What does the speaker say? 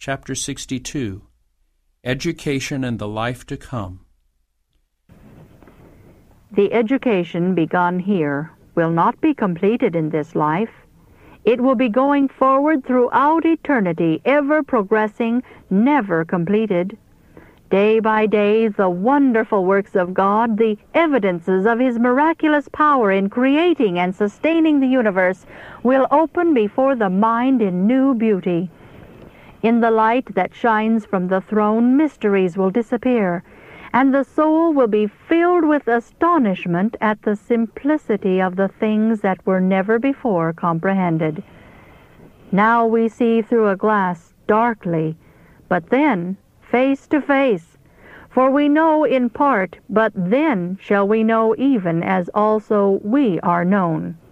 Chapter 62. Education and the Life to Come. The education begun here will not be completed in this life. It will be going forward throughout eternity, ever progressing, never completed. Day by day, the wonderful works of God, the evidences of His miraculous power in creating and sustaining the universe, will open before the mind in new beauty. In the light that shines from the throne, mysteries will disappear, and the soul will be filled with astonishment at the simplicity of the things that were never before comprehended. Now we see through a glass darkly, but then face to face. For we know in part, but then shall we know even as also we are known.